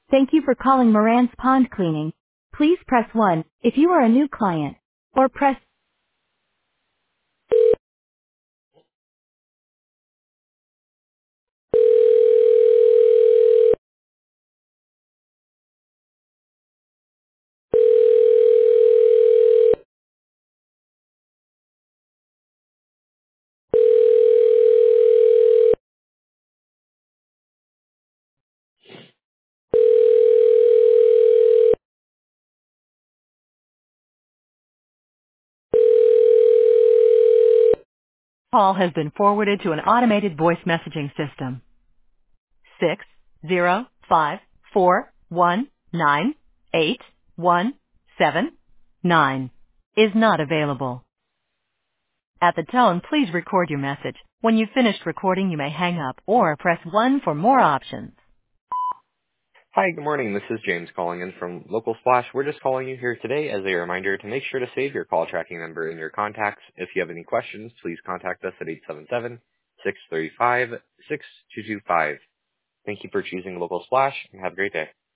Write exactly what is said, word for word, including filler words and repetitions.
Thank you for calling Moran's Pond Cleaning. Please press one if you are a new client, or press call has been forwarded to an automated voice messaging system. Six zero five four one nine eight one seven nine is not available. At the tone, please record your message. When you've finished recording, you may hang up or press one for more options. Hi, good morning. This is James calling in from Local Splash. We're just calling you here today as a reminder to make sure to save your call tracking number in your contacts. If you have any questions, please contact us at eight seven seven, six three five, six two two five. Thank you for choosing Local Splash and have a great day.